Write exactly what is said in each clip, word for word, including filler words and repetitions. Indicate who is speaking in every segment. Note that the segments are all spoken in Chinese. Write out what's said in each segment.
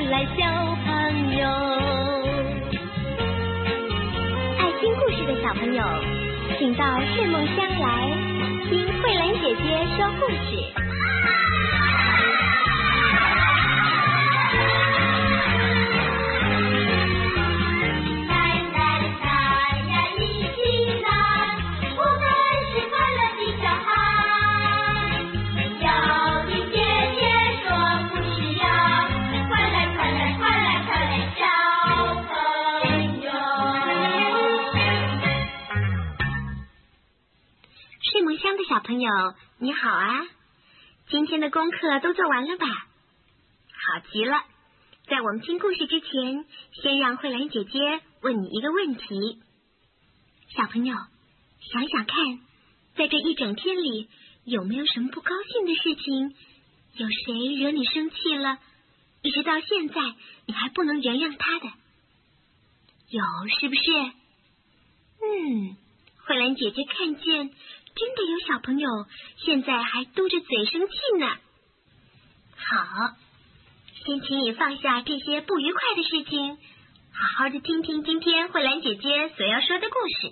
Speaker 1: 欢来小朋友。爱听故事的小朋友，请到睡梦乡来听慧兰姐姐说故事。小朋友你好啊，今天的功课都做完了吧？好极了。在我们听故事之前，先让慧兰姐姐问你一个问题。小朋友想想看，在这一整天里有没有什么不高兴的事情？有谁惹你生气了，一直到现在你还不能原谅他的？有是不是？嗯，慧兰姐姐看见真的有小朋友现在还嘟着嘴生气呢。好，先请你放下这些不愉快的事情，好好的听听今天慧兰姐姐所要说的故事。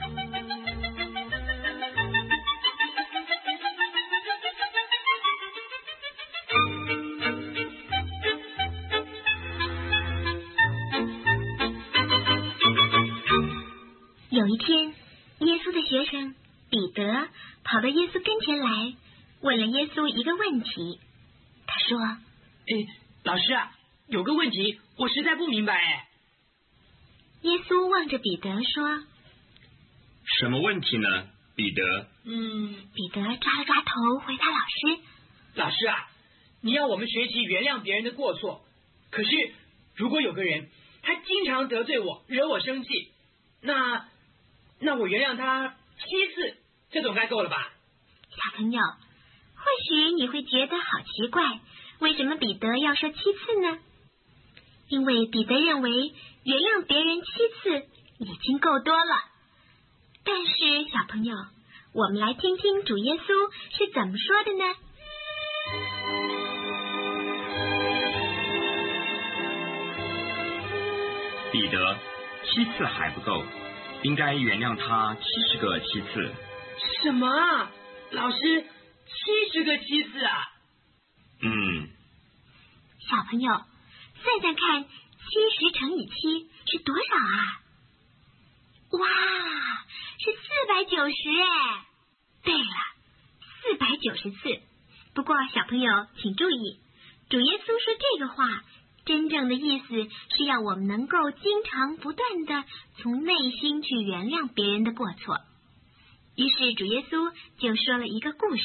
Speaker 1: 有一天，耶稣的学生彼得跑到耶稣跟前来，问了耶稣一个问题。他说：
Speaker 2: 诶，老师啊，有个问题我实在不明白哎。
Speaker 1: 耶稣望着彼得说：
Speaker 3: 什么问题呢，彼得？
Speaker 2: 嗯，
Speaker 1: 彼得抓了抓头回答老师：
Speaker 2: 老师啊，你要我们学习原谅别人的过错，可是如果有个人他经常得罪我，惹我生气，那那我原谅他七次，这总该够了吧？
Speaker 1: 小朋友，或许你会觉得好奇怪，为什么彼得要说七次呢？因为彼得认为原谅别人七次已经够多了。但是小朋友，我们来听听主耶稣是怎么说的呢？
Speaker 3: 彼得，七次还不够，应该原谅他七十个七次。
Speaker 2: 什么啊？老师，七十个七次啊？
Speaker 3: 嗯。
Speaker 1: 小朋友，算算看，七十乘以七是多少啊？哇，是四百九十哎！对了，四百九十次。不过小朋友请注意，主耶稣说这个话，真正的意思是要我们能够经常不断的从内心去原谅别人的过错。于是主耶稣就说了一个故事。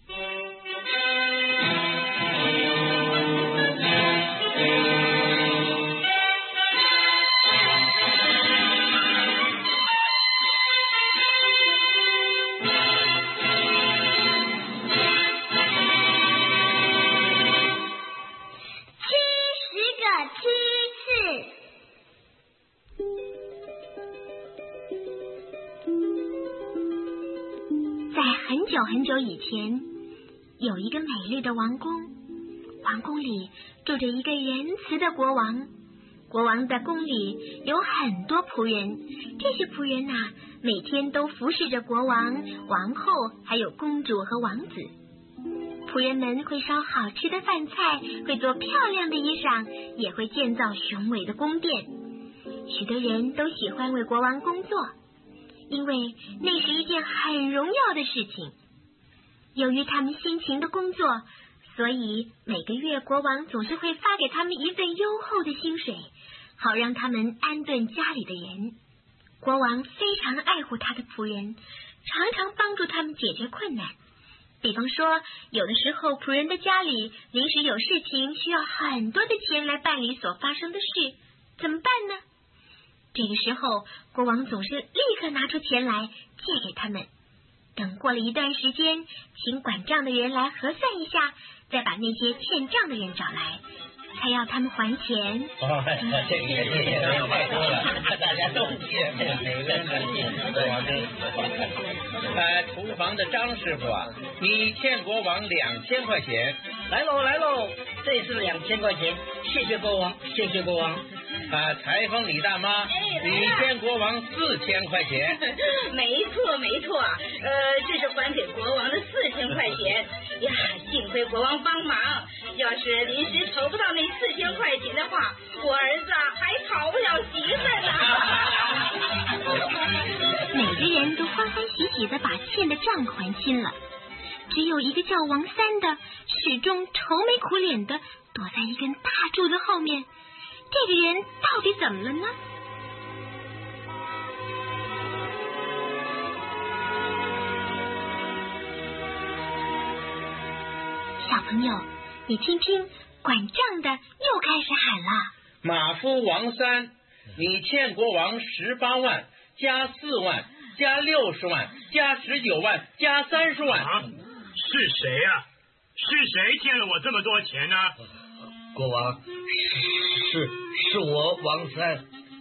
Speaker 1: 很久很久以前，有一个美丽的王宫，王宫里住着一个仁慈的国王。国王的宫里有很多仆人，这些仆人啊，每天都服侍着国王、王后，还有公主和王子。仆人们会烧好吃的饭菜，会做漂亮的衣裳，也会建造雄伟的宫殿。许多人都喜欢为国王工作，因为那是一件很荣耀的事情。由于他们辛勤的工作，所以每个月国王总是会发给他们一份优厚的薪水，好让他们安顿家里的人。国王非常爱护他的仆人，常常帮助他们解决困难。比方说，有的时候仆人的家里临时有事情，需要很多的钱来办理所发生的事，怎么办呢？这个时候，国王总是立刻拿出钱来借给他们。等过了一段时间，请管账的人来核算一下，再把那些欠账的人找来，才要他们还钱。
Speaker 4: 哦，这个这个没有太多了，大家都借，每个人呃，厨房的张师傅啊，你欠国王两千块钱，来喽来喽， 这是两千块钱，谢谢国王，谢谢国王。
Speaker 5: 啊，裁缝李大妈，你欠国王四千块钱。
Speaker 6: 没错没错，呃，这是还给国王的四千块钱呀，幸亏国王帮忙，要是临时筹不到那四千块钱的话，我儿子还讨不了媳妇呢。
Speaker 1: 每个人都欢欢喜喜的把欠的账还清了，只有一个叫王三的始终愁眉苦脸的躲在一根大柱子后面。这个人到底怎么了呢？小朋友，你听听，管账的又开始喊了：
Speaker 5: 马夫王三，你欠国王十八万，加四万，加六十万，加十九万，加三十万。
Speaker 7: 啊，是谁呀、啊？是谁欠了我这么多钱呢？
Speaker 4: 国王，是是我王三。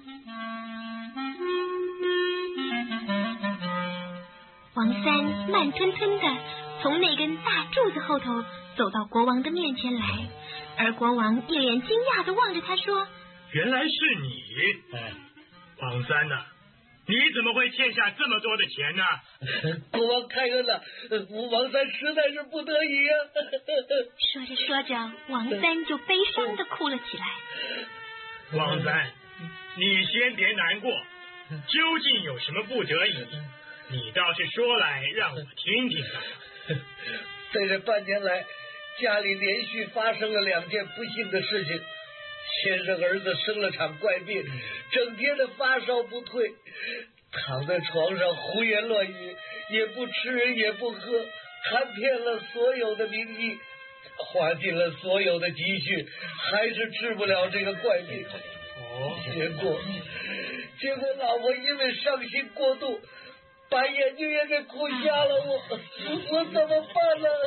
Speaker 1: 王三慢吞吞的从那根大柱子后头走到国王的面前来，而国王一脸惊讶的望着他说：
Speaker 7: 原来是你，王三呐、啊，你怎么会欠下这么多的钱呢？
Speaker 4: 国王开恩了，我王三实在是不得已啊。
Speaker 1: 说着说着，王三就悲伤的哭了起来。
Speaker 7: 王三，你先别难过，究竟有什么不得已？你倒是说来让我听听吧。
Speaker 4: 在这半年来，家里连续发生了两件不幸的事情。先生儿子生了场怪病，整天的发烧不退，躺在床上胡言乱语，也不吃也不喝，看遍了所有的名医，花尽了所有的积蓄，还是治不了这个怪病。哦，结果结果老婆因为伤心过度，把眼睛也给哭瞎了，我我怎么办呢？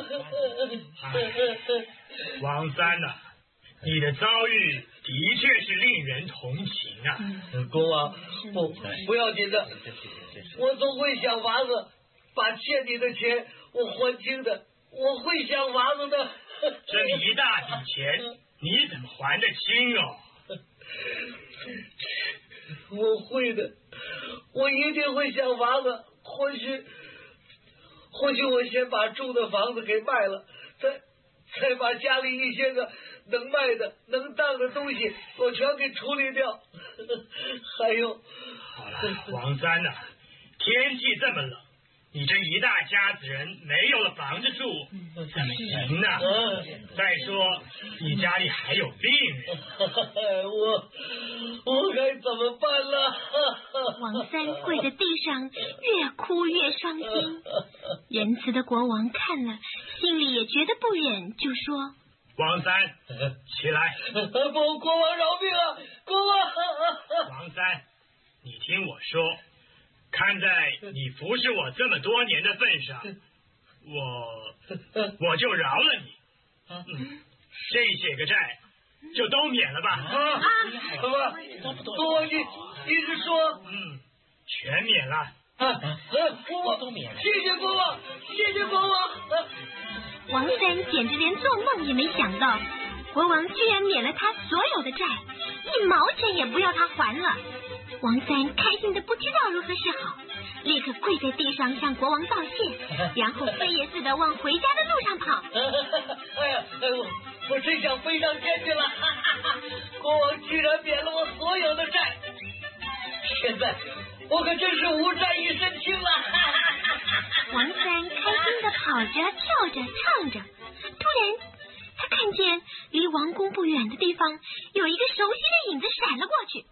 Speaker 7: 王三呐、啊，你的遭遇的确是令人同情啊。
Speaker 4: 嗯、国王，不不要紧的，我总会想法子把欠你的钱我还清的，我会想法子的。
Speaker 7: 这么一大笔钱，你怎么还得清哦？
Speaker 4: 我会的，我一定会想法子。或许，或许我先把住的房子给卖了，再再把家里一些个能卖的、能当的东西，我全给处理掉。还有，
Speaker 7: 好了，王三呐、啊，天气这么冷，你这一大家子人没有了房子住，怎么行呢？再说你家里还有病人，
Speaker 4: 我我该怎么办了？
Speaker 1: 王三跪在地上，越哭越伤心。仁慈的国王看了，心里也觉得不忍，就说：
Speaker 7: 王三，起来！
Speaker 4: 不，国王饶命啊！国王！
Speaker 7: 王三，你听我说，看在你服侍我这么多年的份上，我我就饶了你。嗯，这些个债就都免了吧。
Speaker 4: 啊，什么？国王，你你是说？
Speaker 7: 嗯，全免了。
Speaker 4: 啊，国王都免了。谢谢国王，谢谢国王。
Speaker 1: 王三简直连做梦也没想到，国王居然免了他所有的债，一毛钱也不要他还了。王三开心的不知道如何是好，立刻跪在地上向国王道谢，然后飞也似的往回家的路上跑。
Speaker 4: 哎呀，我我真想飞上天去了！国王居然免了我所有的债，现在我可真是无债一身轻了。
Speaker 1: 王三开心的跑着、跳着、唱着，突然他看见离王宫不远的地方有一个熟悉的影子闪了过去。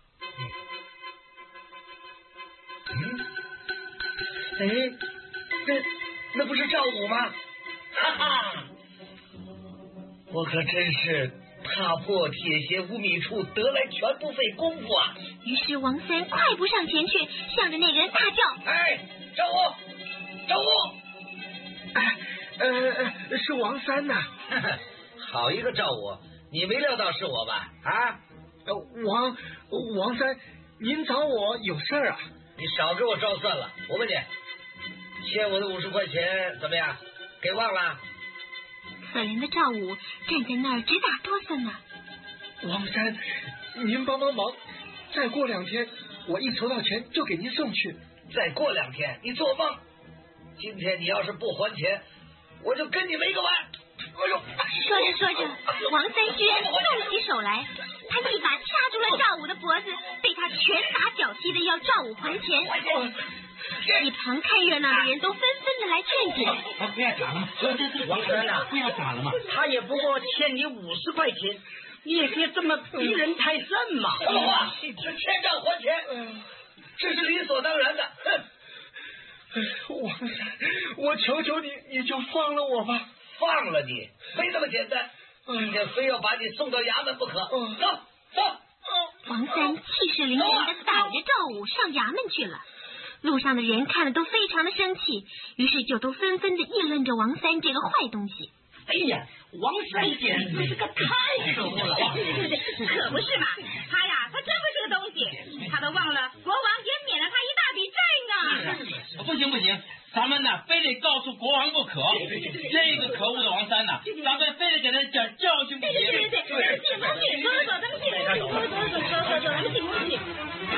Speaker 4: 嗯，哎，那那不是赵武吗？哈哈，我可真是踏破铁鞋无觅处，得来全不费功夫啊！
Speaker 1: 于是王三快步上前去，向着那个人大叫：
Speaker 4: 哎，赵武，赵武！
Speaker 8: 哎，呃，是王三呐、啊！
Speaker 4: 好一个赵武，你没料到是我吧？啊，
Speaker 8: 呃、王王三，您找我有事儿啊？
Speaker 4: 你少给我招算了！我问你，欠我的五十块钱怎么样？给忘了？
Speaker 1: 可怜的赵武站在那儿直打哆嗦呢。
Speaker 8: 王三，您帮帮忙，再过两天我一筹到钱就给您送去。
Speaker 4: 再过两天？你做梦！今天你要是不还钱，我就跟你没个完。哎呦！
Speaker 1: 说着说着，王三居然动起手来，他一把掐住了赵武的脖子，被他拳打脚踢的要赵武还钱。一旁看热闹的人都纷纷的来劝解。
Speaker 5: 不要打了嘛，王三啊，不要打了嘛，
Speaker 9: 他也不过欠你五十块钱，你也别这么逼人太甚嘛。
Speaker 4: 什么话？欠账还钱，这是理所当然的。
Speaker 8: 哼！王三，我求求你，你就放了我吧。
Speaker 4: 放了你？没这么简单，今天非要把你送到衙门不可。走走。
Speaker 1: 王三气势凌人的带着赵武上衙门去了。路上的人看了都非常的生气，于是就都纷纷的议论着王三这个坏东西。
Speaker 9: 哎呀，王三简直是个太可恶了！
Speaker 6: 对对对，可不是嘛！他呀，他真不是个东西，他都忘了国王也免了他一大笔债呢。
Speaker 5: 不行不行，咱们呢非得告诉国王不可。这个可恶的王三呢，咱们非得给他点教训不行。
Speaker 6: 对对对对，进宫去，走走走，咱们进宫去，走走走走走走，咱们进宫去。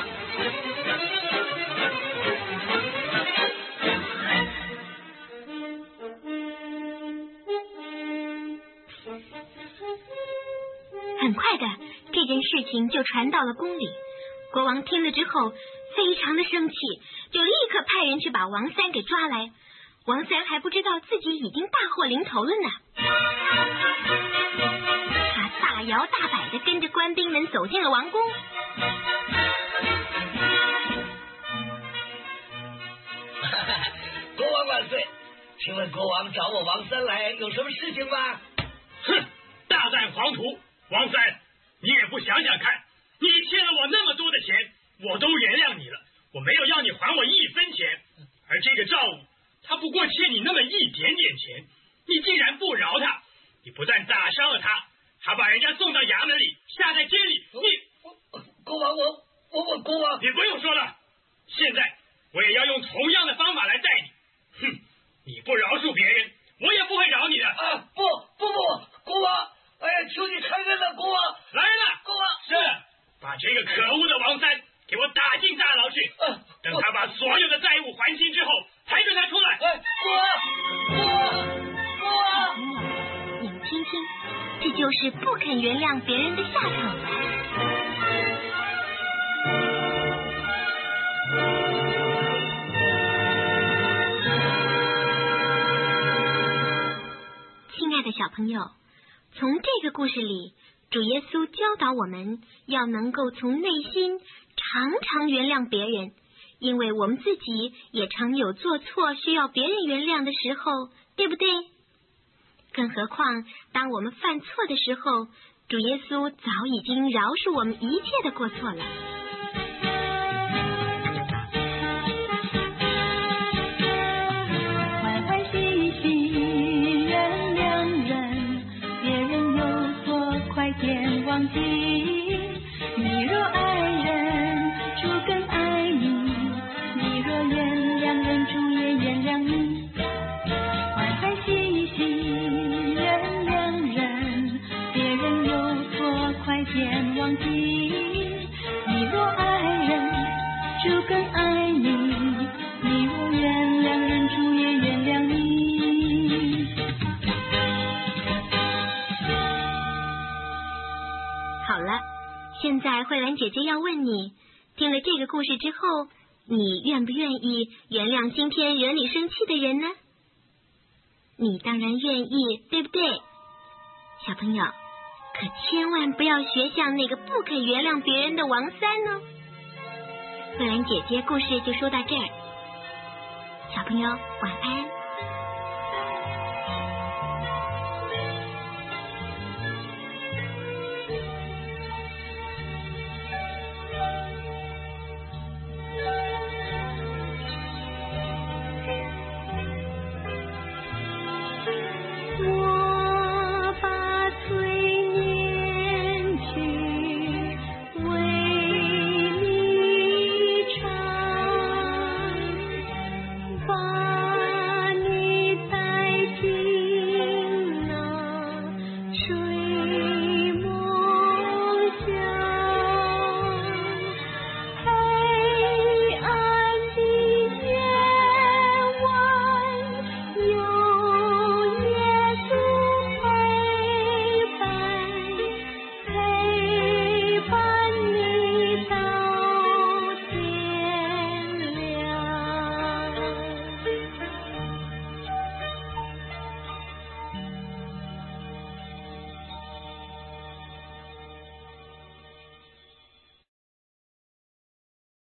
Speaker 1: 很快的，这件事情就传到了宫里。国王听了之后非常的生气，就立刻派人去把王三给抓来。王三还不知道自己已经大祸临头了呢，他大摇大摆的跟着官兵们走进了王宫。
Speaker 4: 国王万岁！请问国王找我王三来有什么事情吗？
Speaker 7: 哼，大战黄土！王三，你也不想想看，你欠了我那么多的钱，我都原谅你了，我没有要你还我一分钱。而这个赵武，他不过欠你那么一点点钱，你竟然不饶他，你不但打伤了他，还把人家送到衙门里，下在监里。你
Speaker 4: 国王，我我我国王，
Speaker 7: 你不用说了，现在我也要用同样的方法来待你。哼，你不饶恕别人，我也不会饶你的。
Speaker 4: 啊，不不不，国王！哎呀，求你开恩了，国王！
Speaker 7: 来人了，
Speaker 4: 国王！
Speaker 7: 是，把这个可恶的王三给我打进大牢去。
Speaker 4: 啊、
Speaker 7: 等他把所有的债务还清之后，才准他出来。
Speaker 4: 哎，国王，国王，国王！
Speaker 1: 朋友，你们听听，这就是不肯原谅别人的下场了。亲爱的小朋友，从这个故事里，主耶稣教导我们要能够从内心常常原谅别人，因为我们自己也常有做错需要别人原谅的时候，对不对？更何况当我们犯错的时候，主耶稣早已经饶恕我们一切的过错了。
Speaker 10: 欢欢喜喜原谅人，别人有错快点忘记。你若爱人，主更爱你；你若原谅人，主也原谅你。欢欢喜喜原谅人，别人有错快点忘记。你若爱人，主更爱你；你若原谅人，主也原谅你。
Speaker 1: 好了，现在慧兰姐姐要问你，听了这个故事之后，你愿不愿意原谅今天惹你生气的人呢？你当然愿意，对不对？小朋友，可千万不要学像那个不肯原谅别人的王三哦。慧兰姐姐故事就说到这儿，小朋友晚安。